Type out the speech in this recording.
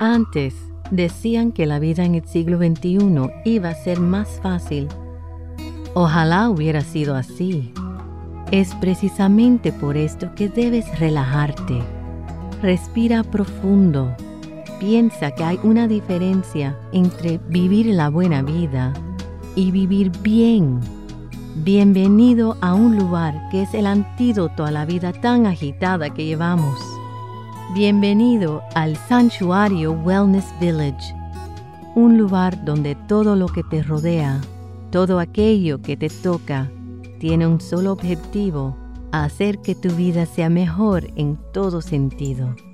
Antes, decían que la vida en el siglo XXI iba a ser más fácil. Ojalá hubiera sido así. Es precisamente por esto que debes relajarte. Respira profundo. Piensa que hay una diferencia entre vivir la buena vida y vivir bien. Bienvenido a un lugar que es el antídoto a la vida tan agitada que llevamos. Bienvenido al Santuario Wellness Village, un lugar donde todo lo que te rodea, todo aquello que te toca, tiene un solo objetivo: hacer que tu vida sea mejor en todo sentido.